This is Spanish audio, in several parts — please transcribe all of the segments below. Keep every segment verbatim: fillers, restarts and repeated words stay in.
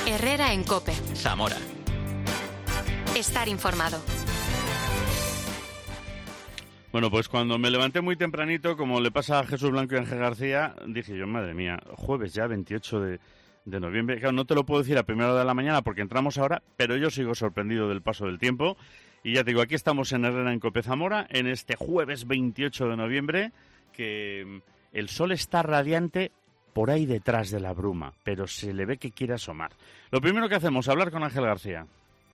Herrera en COPE. Zamora. Estar informado. Bueno, pues cuando me levanté muy tempranito, como le pasa a Jesús Blanco y Ángel García, dije yo, madre mía, jueves ya, veintiocho de noviembre. Claro, no te lo puedo decir a primera hora de la mañana porque entramos ahora, pero yo sigo sorprendido del paso del tiempo. Y ya te digo, aquí estamos en Herrera en COPE Zamora, en este jueves veintiocho de noviembre, que el sol está radiante por ahí detrás de la bruma, pero se le ve que quiere asomar. Lo primero que hacemos es hablar con Ángel García.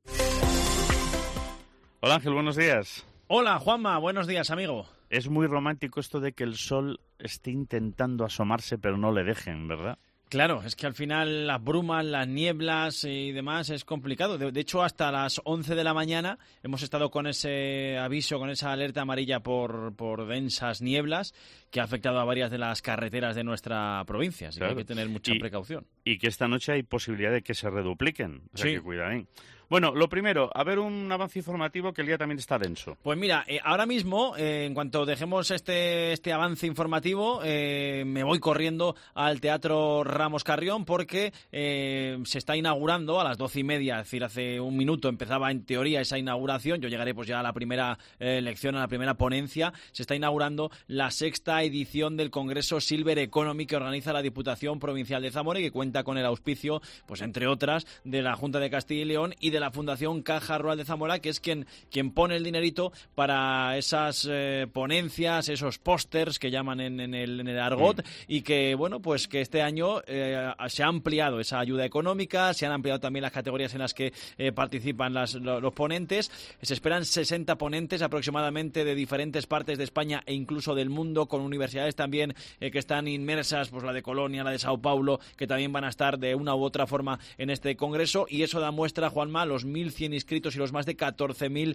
Hola Ángel, buenos días. Hola Juanma, buenos días amigo. Es muy romántico esto de que el sol esté intentando asomarse pero no le dejen, ¿verdad? Claro, es que al final las brumas, las nieblas y demás es complicado. De, de hecho, hasta las once de la mañana hemos estado con ese aviso, con esa alerta amarilla por, por densas nieblas que ha afectado a varias de las carreteras de nuestra provincia. Así claro. que hay que tener mucha y, precaución. Y que esta noche hay posibilidad de que se redupliquen. O sea, sí. que cuidado, ¿eh? Bueno, lo primero, a ver un avance informativo que el día también está denso. Pues mira, eh, ahora mismo, eh, en cuanto dejemos este, este avance informativo, eh, me voy corriendo al Teatro Ramos Carrión porque eh, se está inaugurando a las doce y media, es decir, hace un minuto empezaba en teoría esa inauguración. Yo llegaré pues ya a la primera eh, lección, a la primera ponencia. Se está inaugurando la sexta edición del Congreso Silver Economy que organiza la Diputación Provincial de Zamora y que cuenta con el auspicio, pues entre otras, de la Junta de Castilla y León y de la Fundación Caja Rural de Zamora, que es quien, quien pone el dinerito para esas eh, ponencias, esos pósters que llaman en, en, el, en el argot, mm. y que, bueno, pues que este año eh, se ha ampliado esa ayuda económica, se han ampliado también las categorías en las que eh, participan las, los, los ponentes. Se esperan sesenta ponentes aproximadamente de diferentes partes de España e incluso del mundo, con universidades también eh, que están inmersas, pues la de Colonia, la de Sao Paulo, que también van a estar de una u otra forma en este congreso, y eso da muestra, Juanma, los mil cien inscritos y los más de catorce mil,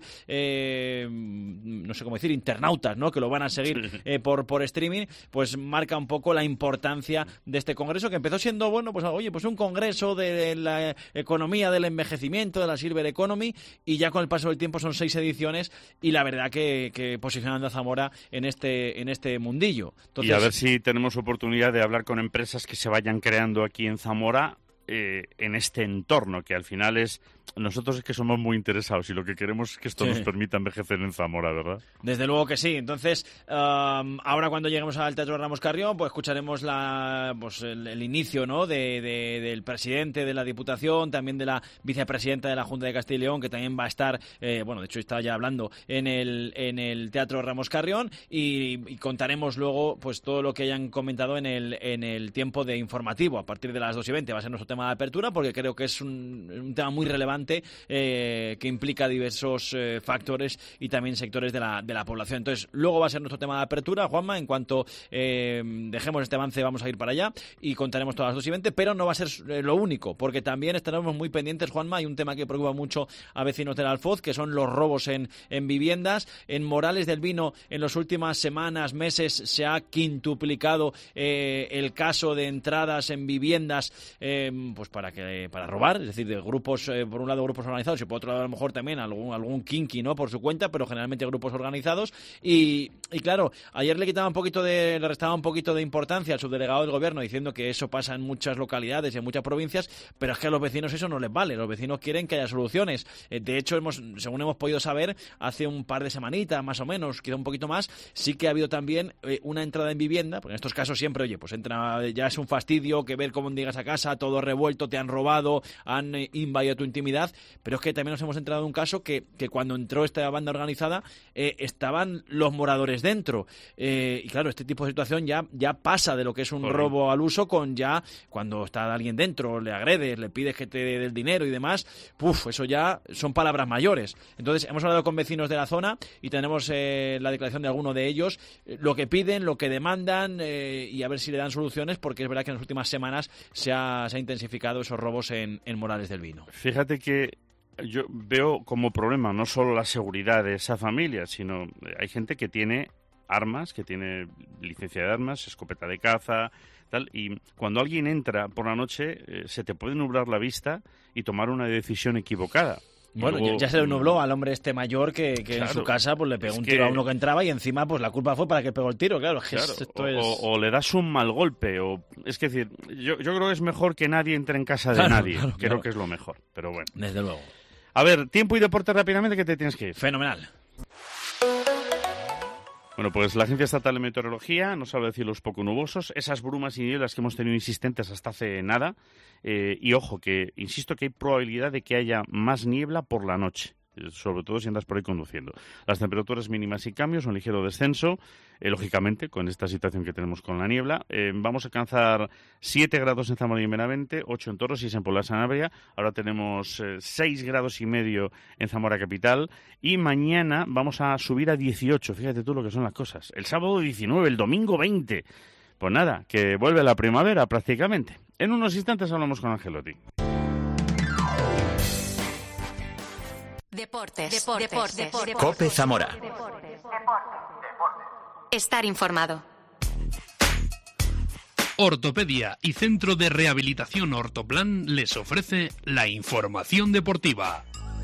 eh, no sé cómo decir, internautas, ¿no?, que lo van a seguir sí. eh, por, por streaming, pues marca un poco la importancia de este congreso, que empezó siendo, bueno, pues oye, pues un congreso de la economía del envejecimiento, de la Silver Economy, y ya con el paso del tiempo son seis ediciones, y la verdad que, que posicionando a Zamora en este, en este mundillo. Entonces, y a ver si tenemos oportunidad de hablar con empresas que se vayan creando aquí en Zamora, Eh, en este entorno, que al final es... Nosotros es que somos muy interesados y lo que queremos es que esto sí. nos permita envejecer en Zamora, ¿verdad? Desde luego que sí. Entonces, um, ahora cuando lleguemos al Teatro Ramos Carrión, pues escucharemos la, pues el, el inicio, ¿no?, de, de, del presidente de la Diputación, también de la vicepresidenta de la Junta de Castilla y León, que también va a estar, eh, bueno, de hecho está ya hablando en el, en el Teatro Ramos Carrión, y, y contaremos luego pues todo lo que hayan comentado en el, en el tiempo de informativo. A partir de las dos y veinte va a ser nuestro tema de apertura, porque creo que es un, un tema muy relevante, eh, que implica diversos eh, factores y también sectores de la, de la población. Entonces, luego va a ser nuestro tema de apertura, Juanma. En cuanto eh, dejemos este avance, vamos a ir para allá y contaremos todas las dos y veinte, pero no va a ser eh, lo único, porque también estaremos muy pendientes, Juanma. Hay un tema que preocupa mucho a vecinos del Alfoz, que son los robos en, en viviendas. En Morales del Vino, en las últimas semanas, meses, se ha quintuplicado eh, el caso de entradas en viviendas, eh, pues para que para robar, es decir, de grupos, eh, por un lado grupos organizados y por otro lado a lo mejor también algún algún kinky, ¿no?, por su cuenta, pero generalmente grupos organizados. Y, y claro, ayer le quitaba un poquito de, le restaba un poquito de importancia al subdelegado del gobierno, diciendo que eso pasa en muchas localidades y en muchas provincias, pero es que a los vecinos eso no les vale. Los vecinos quieren que haya soluciones. Eh, de hecho, hemos, según hemos podido saber, hace un par de semanitas más o menos, quizá un poquito más, sí que ha habido también eh, una entrada en vivienda, porque en estos casos siempre, oye, pues entra, ya es un fastidio que ver cómo llegas a casa, todo revuelto, te han robado, han eh, invadido tu intimidad, pero es que también nos hemos enterado de un caso que, que cuando entró esta banda organizada eh, estaban los moradores dentro, eh, y claro, este tipo de situación ya, ya pasa de lo que es un Correcto. robo al uso, con ya cuando está alguien dentro, le agredes, le pides que te dé el dinero y demás, puf, eso ya son palabras mayores. Entonces hemos hablado con vecinos de la zona y tenemos eh, la declaración de alguno de ellos, eh, lo que piden, lo que demandan, eh, y a ver si le dan soluciones, porque es verdad que en las últimas semanas se ha, se ha intensificado esos robos en, en Morales del Vino. Fíjate que yo veo como problema no solo la seguridad de esa familia, sino hay gente que tiene armas, que tiene licencia de armas, escopeta de caza, tal, y cuando alguien entra por la noche eh, se te puede nublar la vista y tomar una decisión equivocada. Bueno, luego, ya se le nubló al hombre este mayor que, que claro, en su casa pues le pegó es un que, tiro a uno que entraba y encima pues la culpa fue para que pegó el tiro, claro. Que claro, esto o, es... o, o le das un mal golpe, o es que decir, yo, yo creo que es mejor que nadie entre en casa de Claro, nadie, claro, creo claro. que es lo mejor, pero bueno. Desde luego. A ver, tiempo y deporte rápidamente, que te tienes que ir. Fenomenal. Bueno, pues la Agencia Estatal de Meteorología nos habla de cielos poco nubosos, esas brumas y nieblas que hemos tenido insistentes hasta hace nada, eh, y ojo, que insisto que hay probabilidad de que haya más niebla por la noche, sobre todo si andas por ahí conduciendo. Las temperaturas mínimas sin cambios, un ligero descenso, eh, lógicamente, con esta situación que tenemos con la niebla. Eh, vamos a alcanzar siete grados en Zamora y en Benavente, ocho en Toros, seis en Puebla de Sanabria. Ahora tenemos eh, seis grados y medio en Zamora capital. Y mañana vamos a subir a dieciocho. Fíjate tú lo que son las cosas. El sábado diecinueve, el domingo veinte. Pues nada, que vuelve la primavera prácticamente. En unos instantes hablamos con Angelotti. Deportes. Deportes. Deportes. Deportes. COPE Zamora. Estar informado. Ortopedia y Centro de Rehabilitación Ortoplan les ofrece la información deportiva.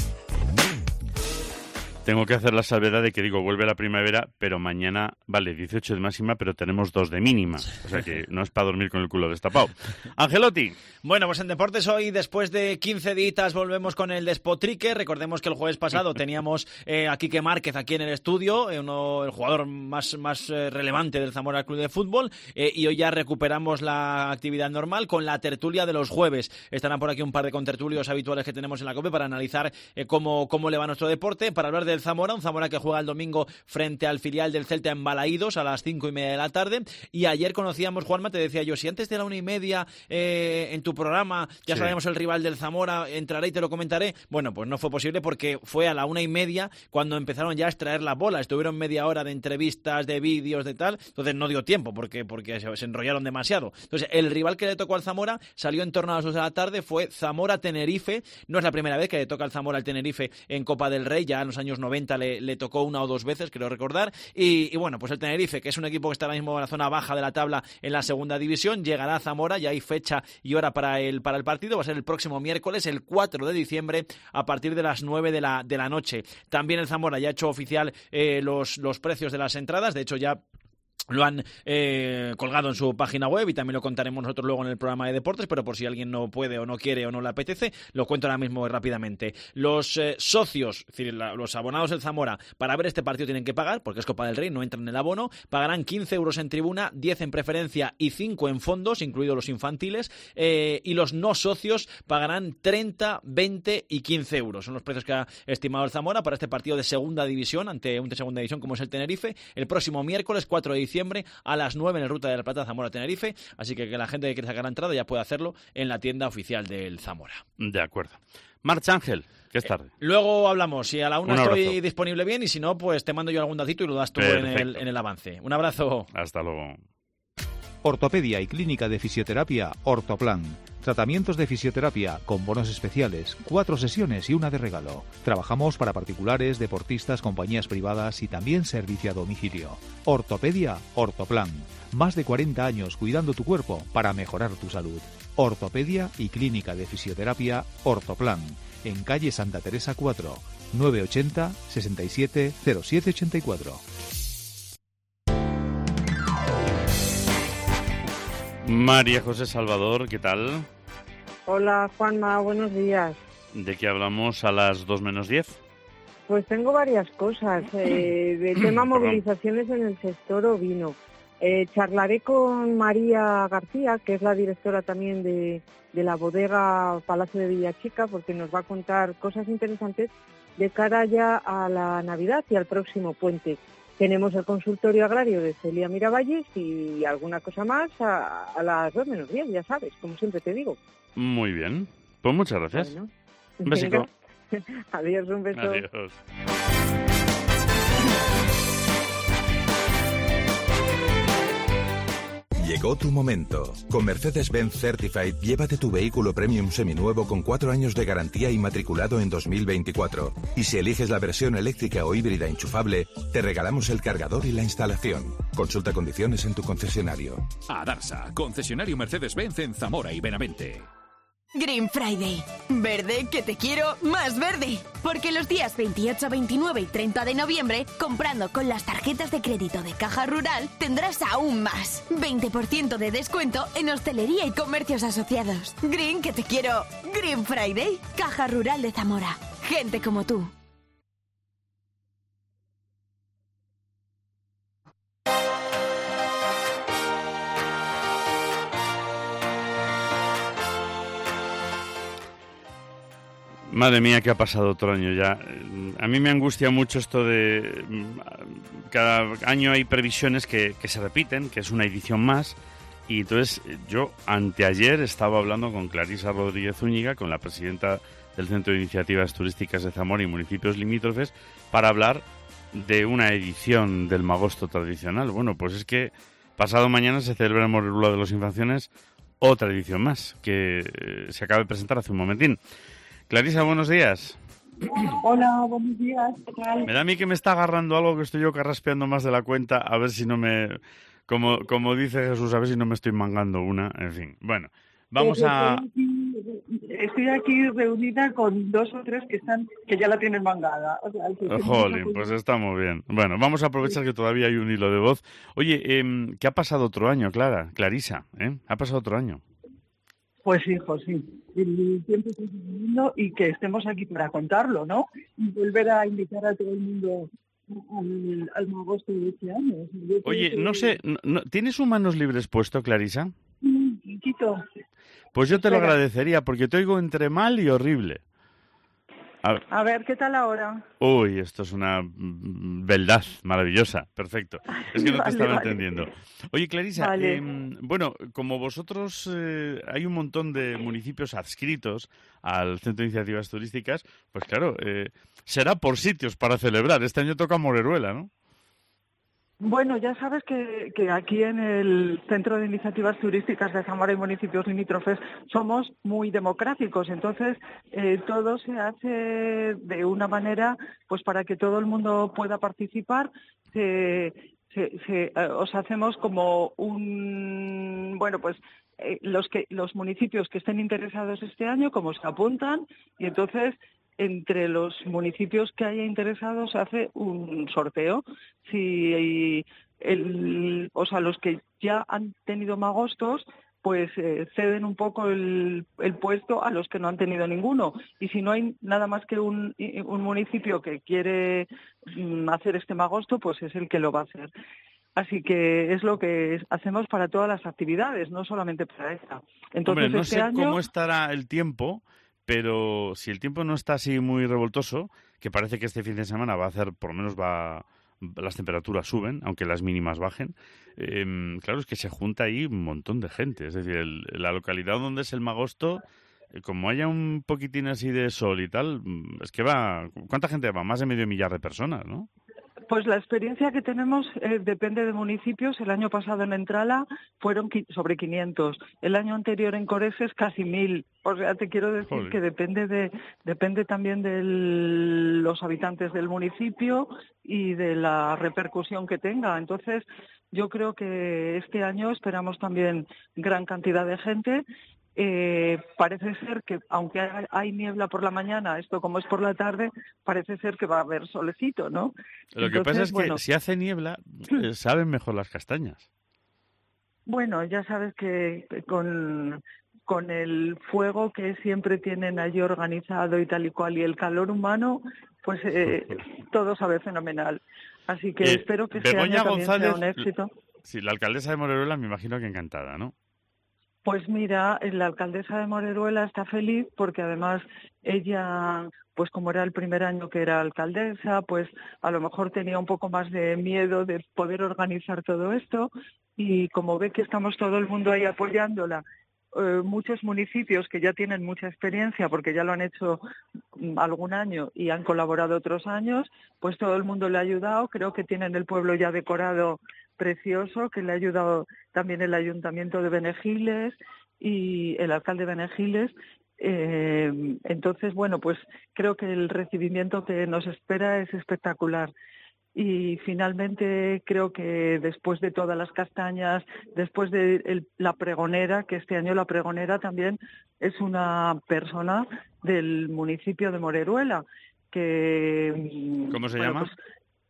Tengo que hacer la salvedad de que digo, vuelve la primavera, pero mañana, vale, dieciocho de máxima, pero tenemos dos de mínima. O sea que no es para dormir con el culo destapado. Angelotti. Bueno, pues en deportes hoy, después de quince días, volvemos con el Despotrique. Recordemos que el jueves pasado teníamos eh, a Quique Márquez aquí en el estudio, eh, uno, el jugador más, más eh, relevante del Zamora Club de Fútbol, eh, y hoy ya recuperamos la actividad normal con la tertulia de los jueves. Estarán por aquí un par de contertulios habituales que tenemos en la COPE para analizar eh, cómo, cómo le va nuestro deporte, para hablar de del Zamora, un Zamora que juega el domingo frente al filial del Celta en Balaídos a las cinco y media de la tarde. Y ayer conocíamos, Juanma, te decía yo, si antes de la una y media eh, en tu programa ya sí. sabíamos el rival del Zamora, entraré y te lo comentaré. Bueno, pues no fue posible porque fue a la una y media cuando empezaron ya a extraer la bola. Estuvieron media hora de entrevistas, de vídeos, de tal. Entonces no dio tiempo porque, porque se, se enrollaron demasiado. Entonces el rival que le tocó al Zamora salió en torno a las dos de la tarde, fue Zamora-Tenerife. No es la primera vez que le toca al Zamora al Tenerife en Copa del Rey, ya en los años noventa le, le tocó una o dos veces, creo recordar, y, y bueno, pues el Tenerife, que es un equipo que está ahora mismo en la zona baja de la tabla en la segunda división, llegará a Zamora, ya hay fecha y hora para el, para el partido, va a ser el próximo miércoles, el cuatro de diciembre, a partir de las nueve de la, de la noche. También el Zamora ya ha hecho oficial eh, los, los precios de las entradas, de hecho ya lo han eh, colgado en su página web y también lo contaremos nosotros luego en el programa de deportes, pero por si alguien no puede o no quiere o no le apetece, lo cuento ahora mismo rápidamente. Los eh, socios, es decir, la, los abonados del Zamora, para ver este partido tienen que pagar, porque es Copa del Rey, no entran en el abono, pagarán quince euros en tribuna, diez en preferencia y cinco en fondos, incluidos los infantiles, eh, y los no socios pagarán treinta, veinte y quince euros. Son los precios que ha estimado el Zamora para este partido de segunda división, ante un de segunda división como es el Tenerife, el próximo miércoles cuatro de diciembre a las nueve en el Ruta de la Plata Zamora-Tenerife, así que que la gente que quiere sacar la entrada ya puede hacerlo en la tienda oficial del Zamora. De acuerdo. Marcha Ángel, que es tarde. Eh, luego hablamos, si a la una Un estoy abrazo. disponible bien y si no, pues te mando yo algún datito y lo das tú en el, en el avance. Un abrazo. Hasta luego. Ortopedia y Clínica de Fisioterapia Ortoplan. Tratamientos de fisioterapia con bonos especiales, cuatro sesiones y una de regalo. Trabajamos para particulares, deportistas, compañías privadas y también servicio a domicilio. Ortopedia Ortoplan. Más de cuarenta años cuidando tu cuerpo para mejorar tu salud. Ortopedia y Clínica de Fisioterapia Ortoplan. En calle Santa Teresa cuatro, nueve ochenta, sesenta y siete, cero siete ochenta y cuatro. María José Salvador, ¿qué tal? Hola Juanma, buenos días. ¿De qué hablamos a las dos menos diez? Pues tengo varias cosas. Eh, de tema movilizaciones en el sector ovino. Eh, charlaré con María García, que es la directora también de, de la bodega Palacio de Villachica, porque nos va a contar cosas interesantes de cara ya a la Navidad y al próximo puente. Tenemos el consultorio agrario de Celia Miravalles y alguna cosa más a, a las dos menos diez, ya sabes, como siempre te digo. Muy bien, pues muchas gracias. Bueno, un besico. Adiós, un beso. Adiós. Llegó tu momento. Con Mercedes-Benz Certified, llévate tu vehículo premium seminuevo con cuatro años de garantía y matriculado en dos mil veinticuatro. Y si eliges la versión eléctrica o híbrida enchufable, te regalamos el cargador y la instalación. Consulta condiciones en tu concesionario. Adarsa, concesionario Mercedes-Benz en Zamora y Benavente. Green Friday. Verde que te quiero más verde. Porque los días veintiocho, veintinueve y treinta de noviembre, comprando con las tarjetas de crédito de Caja Rural, tendrás aún más. veinte por ciento de descuento en hostelería y comercios asociados. Green que te quiero. Green Friday. Caja Rural de Zamora. Gente como tú. Madre mía, que ha pasado otro año ya. A mí me angustia mucho esto de... Cada año hay previsiones que, que se repiten, que es una edición más. Y entonces yo anteayer estaba hablando con Clarisa Rodríguez Zúñiga, con la presidenta del Centro de Iniciativas Turísticas de Zamora y municipios limítrofes, para hablar de una edición del Magosto tradicional. Bueno, pues es que pasado mañana se celebra en Moreruela de los Infanzones otra edición más, que se acaba de presentar hace un momentín. Clarisa, buenos días. Hola, buenos días. ¿Qué tal? Me da a mí que me está agarrando algo, que estoy yo carraspeando más de la cuenta, a ver si no me... Como, como dice Jesús, a ver si no me estoy mangando una. En fin, bueno, vamos Estoy a... aquí, estoy aquí reunida con dos o tres que están que ya la tienen mangada. O sea, que Jolín, pues está muy bien. Bueno, vamos a aprovechar que todavía hay un hilo de voz. Oye, eh, ¿qué ha pasado otro año, Clara? Clarisa, ¿eh? ¿Ha pasado otro año? Pues hijo, sí. El tiempo está sucediendo y que estemos aquí para contarlo, ¿no? Y volver a invitar a todo el mundo al, al Magosto de este año. Yo Oye, que... no sé, no, ¿tienes un manos libres puesto, Clarisa? Mm, Quito. Pues yo te lo Espera. agradecería, porque te oigo entre mal y horrible. A ver. A ver, ¿qué tal ahora? Uy, esto es una mm, beldad maravillosa. Perfecto. Es que no te Vale, estaba vale. entendiendo. Oye, Clarisa, Vale. eh, bueno, como vosotros eh, hay un montón de municipios adscritos al Centro de Iniciativas Turísticas, pues claro, eh, será por sitios para celebrar. Este año toca Moreruela, ¿no? Bueno, ya sabes que, que aquí en el Centro de Iniciativas Turísticas de Zamora y municipios limítrofes somos muy democráticos, entonces eh, todo se hace de una manera pues para que todo el mundo pueda participar. Se, se, se, eh, os hacemos como un, bueno, pues eh, los que los municipios que estén interesados este año, como se apuntan, y entonces entre los municipios que haya interesados se hace un sorteo. Si el, o sea, los que ya han tenido magostos, pues eh, ceden un poco el, el puesto a los que no han tenido ninguno. Y si no hay nada más que un, un municipio que quiere mm, hacer este magosto, pues es el que lo va a hacer. Así que es lo que hacemos para todas las actividades, no solamente para esta. Entonces, Hombre, no este sé año... cómo estará el tiempo, pero si el tiempo no está así muy revoltoso, que parece que este fin de semana va a hacer, por lo menos va, las temperaturas suben, aunque las mínimas bajen, eh, claro, es que se junta ahí un montón de gente. Es decir, el, la localidad donde es el Magosto, eh, como haya un poquitín así de sol y tal, es que va... ¿Cuánta gente va? Más de medio millar de personas, ¿no? Pues la experiencia que tenemos eh, depende de municipios. El año pasado en Entrala fueron qui- sobre quinientos. El año anterior en Coreses casi mil. O sea, te quiero decir Joder. que depende de depende también de los habitantes del municipio y de la repercusión que tenga. Entonces, yo creo que este año esperamos también gran cantidad de gente. Eh, parece ser que, aunque hay, hay niebla por la mañana, esto como es por la tarde, parece ser que va a haber solecito, ¿no? Lo que Entonces, pasa es que bueno, si hace niebla, eh, saben mejor las castañas. bueno, ya sabes que con, con el fuego que siempre tienen allí organizado y tal y cual, y el calor humano, pues eh, todo sabe fenomenal. Así que Eh, espero que este Begoña año también González, sea un éxito. Sí, la alcaldesa de Moreruela me imagino que encantada, ¿no? Pues mira, la alcaldesa de Moreruela está feliz porque además ella, pues como era el primer año que era alcaldesa, pues a lo mejor tenía un poco más de miedo de poder organizar todo esto, y como ve que estamos todo el mundo ahí apoyándola, eh, muchos municipios que ya tienen mucha experiencia porque ya lo han hecho mm, algún año y han colaborado otros años, pues todo el mundo le ha ayudado. Creo que tienen el pueblo ya decorado precioso, que le ha ayudado también el Ayuntamiento de Benegiles y el alcalde de Benegiles. Eh, entonces, bueno, pues creo que el recibimiento que nos espera es espectacular. y finalmente creo que después de todas las castañas, después de el, la pregonera, que este año la pregonera también es una persona del municipio de Moreruela, que... ¿Cómo se bueno, llama? Pues,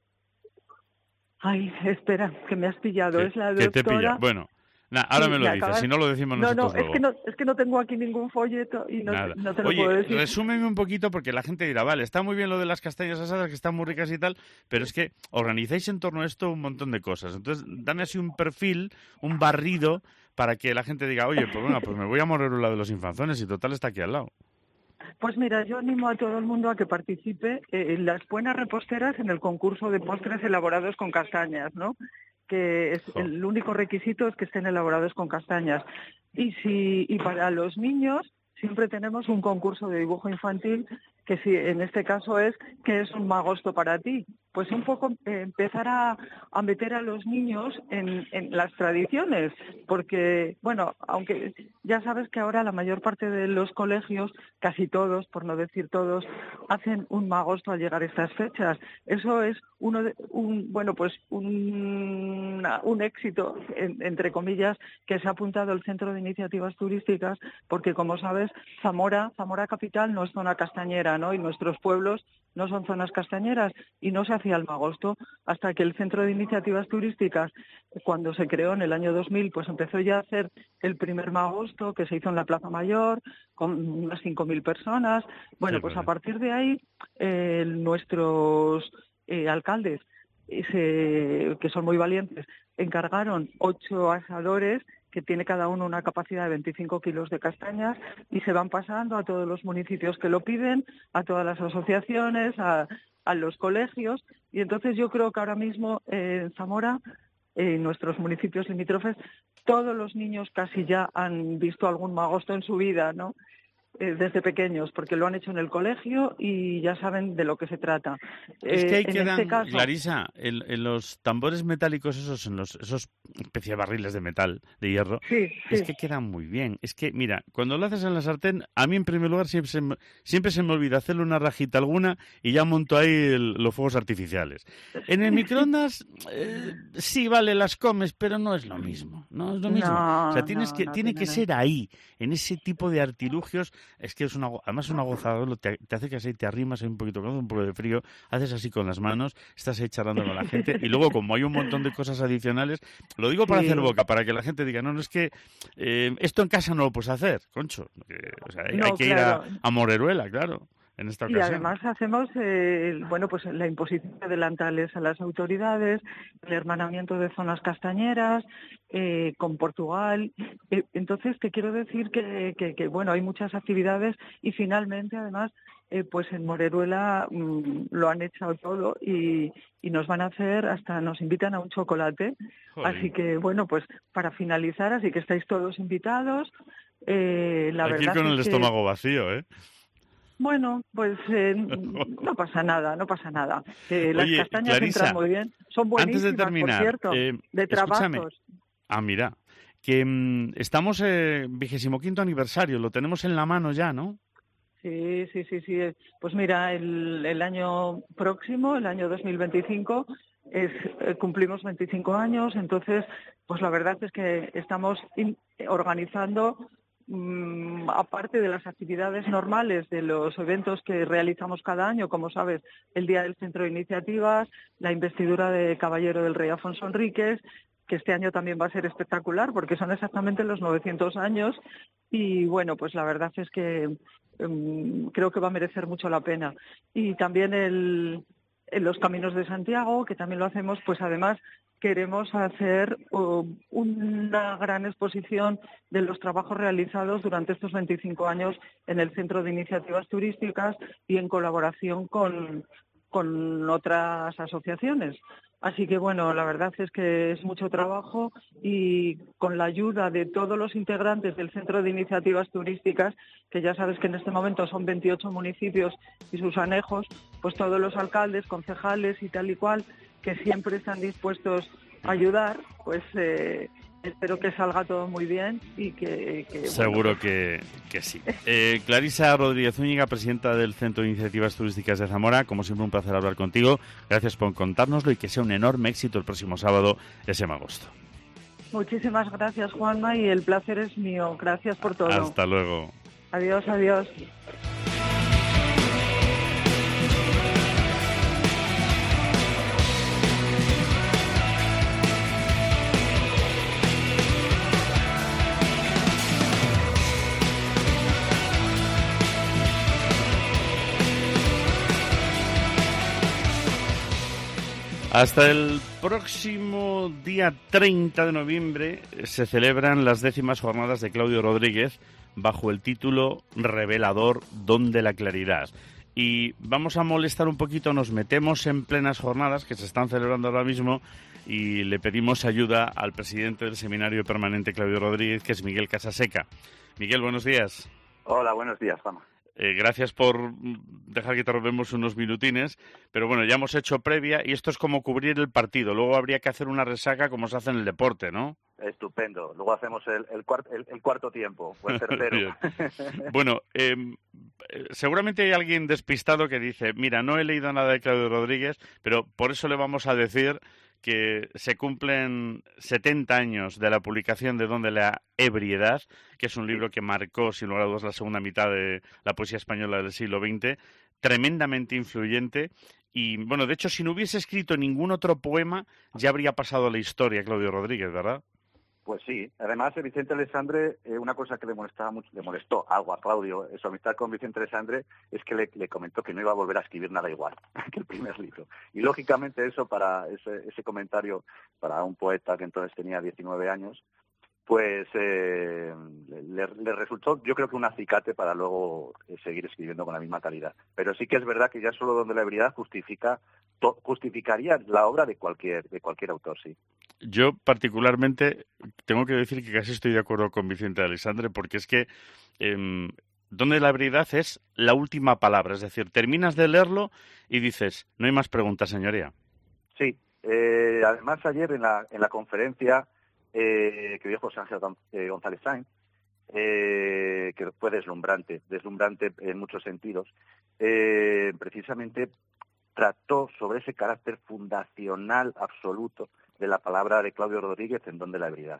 ay, espera, que me has pillado, ¿Qué, es la qué te doctora... pilla? Bueno... Nah, ahora Sí, me lo me dices, acabas... si no lo decimos no, nosotros no, luego. es que no, es que no tengo aquí ningún folleto y no, Nada. no te lo Oye, puedo decir. resúmeme un poquito porque la gente dirá, vale, está muy bien lo de las castañas asadas, que están muy ricas y tal, pero es que organizáis en torno a esto un montón de cosas. Entonces, dame así un perfil, un barrido, para que la gente diga, oye, pues bueno, pues me voy a Moreruela de los Infanzones y total está aquí al lado. Pues mira, yo animo a todo el mundo a que participe eh, en las buenas reposteras en el concurso de postres elaborados con castañas, ¿no? Que es, el único requisito es que estén elaborados con castañas. Y si y para los niños siempre tenemos un concurso de dibujo infantil que si en este caso es ¿qué es un magosto para ti? Pues un poco eh, empezar a, a meter a los niños en, en las tradiciones, porque, bueno, aunque ya sabes que ahora la mayor parte de los colegios, casi todos, por no decir todos, hacen un magosto al llegar a estas fechas. Eso es uno de, un, bueno, pues un, una, un éxito, en, entre comillas, que se ha apuntado el Centro de Iniciativas Turísticas, porque como sabes, Zamora, Zamora capital no es zona castañera, ¿no? Y nuestros pueblos no son zonas castañeras y no se hacía el magosto hasta que el Centro de Iniciativas Turísticas, cuando se creó en el año dos mil, pues empezó ya a hacer el primer magosto que se hizo en la Plaza Mayor con unas cinco mil personas. Bueno, sí, pues a partir de ahí eh, nuestros eh, alcaldes, eh, que son muy valientes, encargaron ocho asadores que tiene cada uno una capacidad de veinticinco kilos de castañas y se van pasando a todos los municipios que lo piden, a todas las asociaciones, a, a los colegios. Y entonces yo creo que ahora mismo eh, en Zamora, en eh, nuestros municipios limítrofes, todos los niños casi ya han visto algún magosto en su vida, ¿no? Eh, desde pequeños, porque lo han hecho en el colegio y ya saben de lo que se trata. Es que ahí eh, quedan, en este caso... Clarisa, en, en los tambores metálicos esos, en los, esos especie de barriles de metal, de hierro, sí, sí. es que quedan muy bien. Es que, mira, cuando lo haces en la sartén, a mí en primer lugar siempre se me, siempre se me olvida hacerle una rajita alguna y ya monto ahí el, los fuegos artificiales. En el microondas, eh, sí, vale, las comes, pero no es lo mismo. No es lo mismo. No, o sea, tienes no, que, no tiene tiene que nada. ser ahí, en ese tipo de artilugios. Es que es una, además es una gozada, te, te hace que así te arrimas ahí un poquito, con un poco de frío, haces así con las manos, estás ahí charlando con la gente y luego como hay un montón de cosas adicionales, lo digo para Sí. hacer boca, para que la gente diga, no, no es que eh, esto en casa no lo puedes hacer, concho. Eh, o sea, hay, No, hay que claro. ir a, a Moreruela, claro, en esta Y ocasión. además hacemos, eh, bueno, pues la imposición de delantales a las autoridades, el hermanamiento de zonas castañeras, eh, con Portugal. Eh, entonces, te quiero decir que, que, que, bueno, hay muchas actividades y finalmente, además, eh, pues en Moreruela mmm, lo han echado todo y, y nos van a hacer, hasta nos invitan a un chocolate. Joder. Así que, bueno, pues para finalizar, así que estáis todos invitados. Eh, la hay que ir verdad con es el que... estómago vacío, ¿eh? Bueno, pues eh, no pasa nada, no pasa nada. Eh, las Oye, castañas Clarisa, entran muy bien. Son buenísimas, antes de terminar, por cierto, eh, de escúchame. trabajos. Ah, mira, que mm, estamos eh, vigésimo quinto aniversario, lo tenemos en la mano ya, ¿no? Sí, sí, sí, sí. Pues mira, el, el año próximo, el año dos mil veinticinco, es, eh, cumplimos veinticinco años, entonces, pues la verdad es que estamos in- organizando, mm, aparte de las actividades normales de los eventos que realizamos cada año, como sabes, el Día del Centro de Iniciativas, la investidura de Caballero del Rey Afonso Enríquez, que este año también va a ser espectacular porque son exactamente los novecientos años y bueno, pues la verdad es que um, creo que va a merecer mucho la pena. Y también el, en los Caminos de Santiago, que también lo hacemos, pues además queremos hacer uh, una gran exposición de los trabajos realizados durante estos veinticinco años en el Centro de Iniciativas Turísticas y en colaboración con, con otras asociaciones. Así que, bueno, la verdad es que es mucho trabajo y con la ayuda de todos los integrantes del Centro de Iniciativas Turísticas, que ya sabes que en este momento son veintiocho municipios y sus anejos, pues todos los alcaldes, concejales y tal y cual, que siempre están dispuestos a ayudar, pues eh, Espero que salga todo muy bien y que... que Seguro bueno, que, que sí. Eh, Clarisa Rodríguez Zúñiga, presidenta del Centro de Iniciativas Turísticas de Zamora, como siempre un placer hablar contigo. Gracias por contárnoslo y que sea un enorme éxito el próximo sábado, ese de agosto. Muchísimas gracias, Juanma, y el placer es mío. Gracias por todo. Hasta luego. Adiós, adiós. Hasta el próximo día treinta de noviembre se celebran las décimas jornadas de Claudio Rodríguez bajo el título Revelador, Don de la Claridad. Y vamos a molestar un poquito, nos metemos en plenas jornadas que se están celebrando ahora mismo y le pedimos ayuda al presidente del Seminario Permanente Claudio Rodríguez, que es Miguel Casaseca. Miguel, buenos días. Hola, buenos días, Juanma. Eh, gracias por dejar que te robemos unos minutines, pero bueno, ya hemos hecho previa y esto es como cubrir el partido. Luego habría que hacer una resaca como se hace en el deporte, ¿no? Estupendo. Luego hacemos el, el, cuart, el, el cuarto tiempo, o el tercero. Bueno, eh, seguramente hay alguien despistado que dice, mira, no he leído nada de Claudio Rodríguez, pero por eso le vamos a decir que se cumplen setenta años de la publicación de Don de la Ebriedad, que es un libro que marcó, sin lugar a dudas, la segunda mitad de la poesía española del siglo veinte, tremendamente influyente. Y, bueno, de hecho, si no hubiese escrito ningún otro poema, ya habría pasado a la historia Claudio Rodríguez, ¿verdad? Pues sí. Además, Vicente Alessandre, eh, una cosa que le molestaba mucho, le molestó algo a Claudio, su amistad con Vicente Alessandre, es que le, le comentó que no iba a volver a escribir nada igual que el primer libro. Y lógicamente eso, para ese, ese comentario, para un poeta que entonces tenía diecinueve años, pues eh, le, le resultó, yo creo que un acicate para luego eh, seguir escribiendo con la misma calidad. Pero sí que es verdad que ya solo Don de la Ebriedad justifica, to, justificaría la obra de cualquier, de cualquier autor, sí. Yo particularmente tengo que decir que casi estoy de acuerdo con Vicente Alessandre, porque es que eh, Don de la Ebriedad es la última palabra, es decir, terminas de leerlo y dices, no hay más preguntas, señoría. Sí, eh, además ayer en la, en la conferencia eh, que dio José Ángel González Sainz, eh, que fue deslumbrante, deslumbrante en muchos sentidos, eh, precisamente trató sobre ese carácter fundacional absoluto de la palabra de Claudio Rodríguez en Don de la Ebriedad.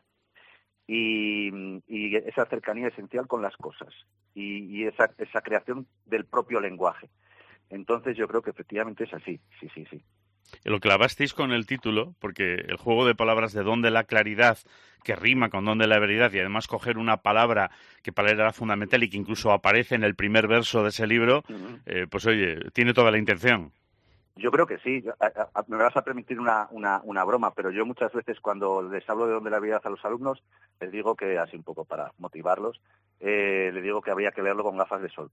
Y, y esa cercanía esencial con las cosas y, y esa, esa creación del propio lenguaje. Entonces yo creo que efectivamente es así, sí, sí, sí. Lo clavasteis con el título, porque el juego de palabras de Don de la Claridad, que rima con Don de la Ebriedad, y además coger una palabra que para él era fundamental y que incluso aparece en el primer verso de ese libro, uh-huh. eh, pues oye, tiene toda la intención. Yo creo que sí. A, a, me vas a permitir una, una, una broma, pero yo muchas veces cuando les hablo de Don de la Ebriedad a los alumnos, les digo que, así un poco para motivarlos, eh, les digo que habría que leerlo con gafas de sol.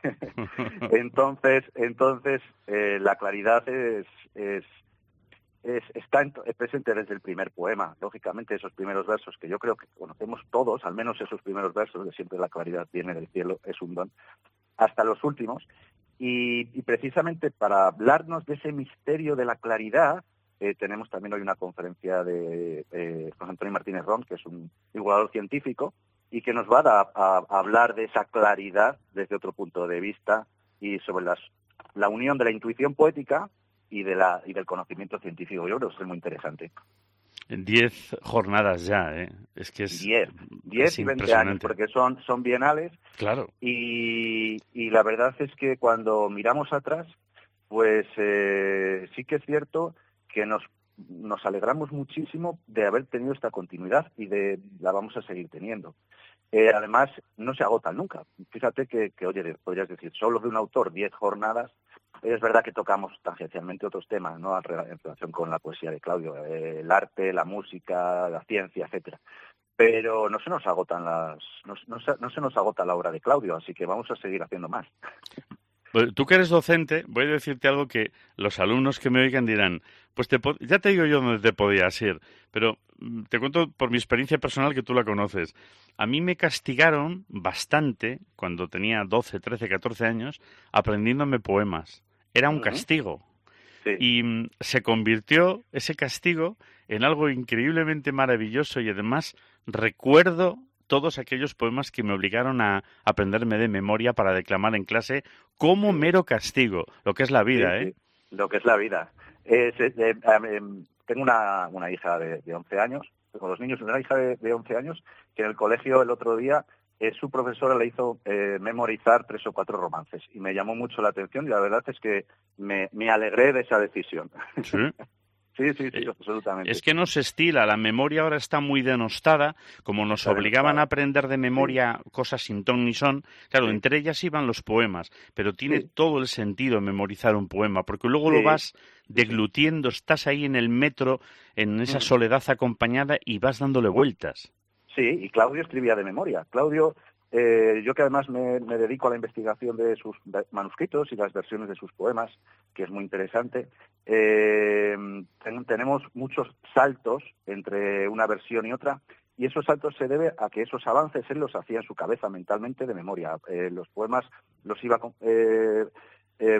entonces, entonces eh, la claridad es, es, es está en, es presente desde el primer poema. Lógicamente, esos primeros versos que yo creo que conocemos todos, al menos esos primeros versos de siempre la claridad viene del cielo, es un don, hasta los últimos. Y, y precisamente para hablarnos de ese misterio de la claridad, eh, tenemos también hoy una conferencia de eh, José Antonio Martínez Ron, que es un divulgador científico, y que nos va a, a, a hablar de esa claridad desde otro punto de vista y sobre las, la unión de la intuición poética y, de la, y del conocimiento científico. Yo creo que es muy interesante. Diez jornadas ya, ¿eh? Es que es Diez, diez y veinte años, porque son, son bienales. Claro. Y, y la verdad es que cuando miramos atrás, pues eh, sí que es cierto que nos, nos alegramos muchísimo de haber tenido esta continuidad y de la vamos a seguir teniendo. Eh, además, no se agotan nunca. Fíjate que, que, oye, podrías decir, solo de un autor, diez jornadas. Es verdad que tocamos tangencialmente otros temas, ¿no?, en relación con la poesía de Claudio, eh, el arte, la música, la ciencia, etcétera. Pero no se nos agotan las, no, no, se, no se nos agota la obra de Claudio, así que vamos a seguir haciendo más. Tú que eres docente, voy a decirte algo que los alumnos que me oigan dirán, pues te, ya te digo yo dónde te podías ir, pero te cuento por mi experiencia personal que tú la conoces. A mí me castigaron bastante cuando tenía doce, trece, catorce años aprendiéndome poemas. Era un uh-huh. castigo. Sí. Y mm, se convirtió ese castigo en algo increíblemente maravilloso y además recuerdo todos aquellos poemas que me obligaron a aprenderme de memoria para declamar en clase como mero castigo, lo que es la vida, sí, ¿eh? Sí, lo que es la vida. Eh, eh, eh, eh, tengo una, una hija de, de once años, tengo dos niños, una hija de, de once años, que en el colegio el otro día eh, su profesora le hizo eh, memorizar tres o cuatro romances y me llamó mucho la atención y la verdad es que me, me alegré de esa decisión. Sí. Sí, sí, sí, absolutamente. Es que no se estila, la memoria ahora está muy denostada, como nos Está obligaban denostada. a aprender de memoria sí. cosas sin ton ni son, claro, sí. entre ellas iban los poemas, pero tiene sí. todo el sentido memorizar un poema, porque luego sí. lo vas deglutiendo, estás ahí en el metro, en esa soledad acompañada y vas dándole vueltas. Sí, y Claudio escribía de memoria. Claudio... Eh, yo que además me, me dedico a la investigación de sus manuscritos y las versiones de sus poemas, que es muy interesante, eh, ten, tenemos muchos saltos entre una versión y otra, y esos saltos se debe a que esos avances él los hacía en su cabeza mentalmente de memoria. Eh, los poemas los iba eh, eh,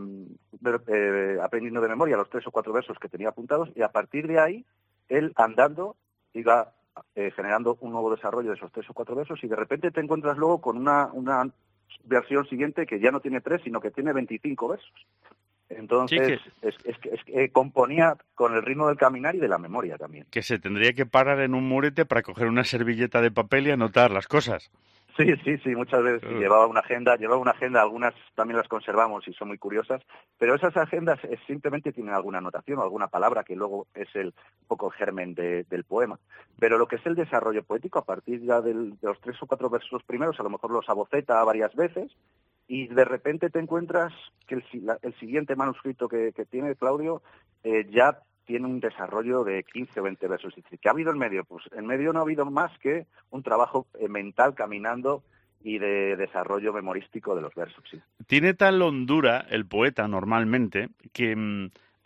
eh, eh, aprendiendo de memoria, los tres o cuatro versos que tenía apuntados, y a partir de ahí, él andando iba Eh, generando un nuevo desarrollo de esos tres o cuatro versos y de repente te encuentras luego con una, una versión siguiente que ya no tiene tres, sino que tiene veinticinco versos. Entonces, sí que... es, es, es, es, componía con el ritmo del caminar y de la memoria también. Que se tendría que parar en un murete para coger una servilleta de papel y anotar las cosas. Sí, sí, sí, muchas veces sí, llevaba una agenda, llevaba una agenda, algunas también las conservamos y son muy curiosas, pero esas agendas es, simplemente tienen alguna anotación o alguna palabra que luego es el un poco el germen de, del poema. Pero lo que es el desarrollo poético, a partir ya del, de los tres o cuatro versos primeros, a lo mejor los aboceta varias veces y de repente te encuentras que el, la, el siguiente manuscrito que, que tiene Claudio eh, ya tiene un desarrollo de quince o veinte versos. Es decir, ¿qué ha habido en medio? Pues en medio no ha habido más que un trabajo eh, mental caminando y de desarrollo memorístico de los versos. Sí. Tiene tal hondura el poeta normalmente que mmm,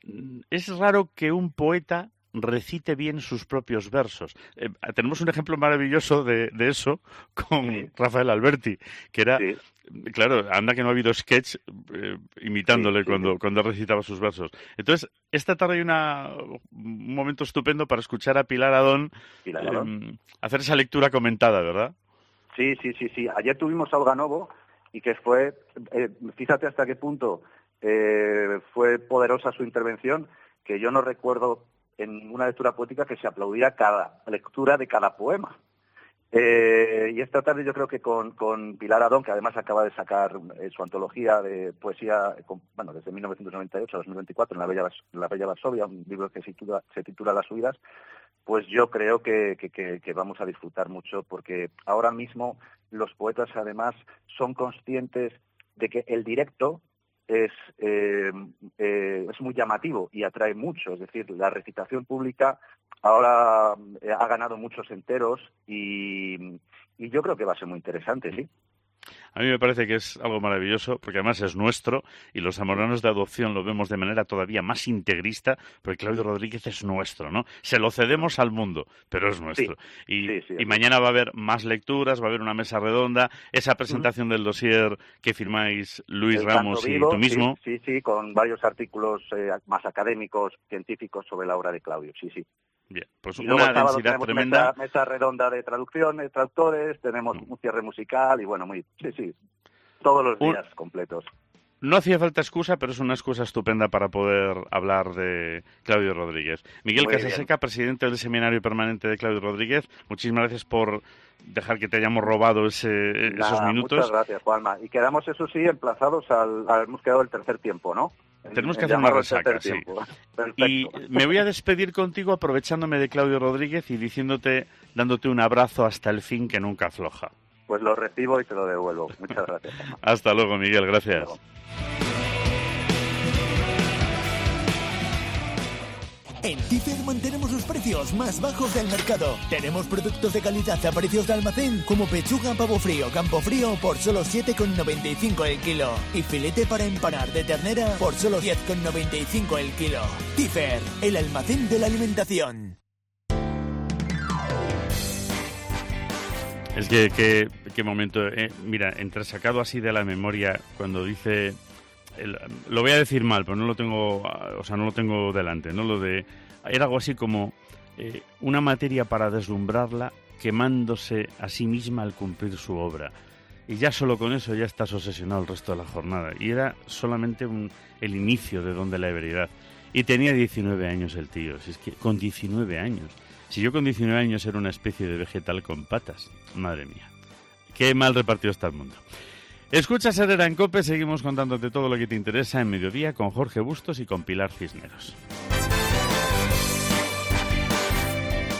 es raro que un poeta recite bien sus propios versos. Eh, tenemos un ejemplo maravilloso de, de eso con sí. Rafael Alberti, que era, sí. claro, anda que no ha habido sketch eh, imitándole sí, sí, cuando, sí. cuando recitaba sus versos. Entonces, esta tarde hay una, un momento estupendo para escuchar a Pilar Adón, Pilar Adón. Eh, hacer esa lectura comentada, ¿verdad? Sí, sí, sí, sí. Ayer tuvimos a Olga Novo y que fue, eh, fíjate hasta qué punto eh, fue poderosa su intervención, que yo no recuerdo en ninguna lectura poética que se aplaudiera cada lectura de cada poema. Eh, y esta tarde yo creo que con, con Pilar Adón, que además acaba de sacar eh, su antología de poesía, con, bueno, desde mil novecientos noventa y ocho a dos mil veinticuatro en la Bella, en la Bella Varsovia, un libro que se titula, se titula Las Huidas, pues yo creo que, que, que, que vamos a disfrutar mucho, porque ahora mismo los poetas además son conscientes de que el directo es, eh, eh, es muy llamativo y atrae mucho. Es decir, la recitación pública ahora eh, ha ganado muchos enteros y, y yo creo que va a ser muy interesante, sí. A mí me parece que es algo maravilloso, porque además es nuestro, y los zamoranos de adopción lo vemos de manera todavía más integrista, porque Claudio Rodríguez es nuestro, ¿no? Se lo cedemos al mundo, pero es nuestro. Sí, y, sí, sí, y mañana va a haber más lecturas, va a haber una mesa redonda, esa presentación uh-huh. del dossier que firmáis Luis El Ramos vivo, y tú mismo. Sí, sí, sí, con varios artículos eh, más académicos, científicos sobre la obra de Claudio, sí, sí. Bien, pues y una densidad tremenda. Mesa, mesa redonda de traducciones, traductores, tenemos un cierre musical y bueno, muy sí, sí, todos los días un... completos. No hacía falta excusa, pero es una excusa estupenda para poder hablar de Claudio Rodríguez. Miguel Casaseca, presidente del Seminario Permanente de Claudio Rodríguez, muchísimas gracias por dejar que te hayamos robado ese, Nada, esos minutos. Muchas gracias, Juanma. Y quedamos, eso sí, emplazados al, al hemos quedado el tercer tiempo, ¿no? Tenemos que hacer una resaca, sí. Y me voy a despedir contigo aprovechándome de Claudio Rodríguez y diciéndote, dándote un abrazo hasta el fin que nunca afloja. Pues lo recibo y te lo devuelvo. Muchas gracias. Hasta luego, Miguel. Gracias. En Tifer mantenemos los precios más bajos del mercado. Tenemos productos de calidad a precios de almacén como pechuga, pavo frío, campo frío por solo siete con noventa y cinco el kilo. Y filete para empanar de ternera por solo diez con noventa y cinco el kilo. Tifer, el almacén de la alimentación. Es que, que, qué momento, eh, mira, entresacado así de la memoria, cuando dice el, lo voy a decir mal, pero no lo tengo, o sea, no lo tengo delante, ¿no? Lo de, era algo así como eh, una materia para deslumbrarla, quemándose a sí misma al cumplir su obra. Y ya solo con eso ya estás obsesionado el resto de la jornada. Y era solamente un, el inicio de Don de la Ebriedad. Y tenía diecinueve años el tío. Si es que con diecinueve años. Si yo con diecinueve años era una especie de vegetal con patas. Madre mía. Qué mal repartido está el mundo. Escuchas Herrera en COPE. Seguimos contándote todo lo que te interesa en Mediodía con Jorge Bustos y con Pilar Cisneros.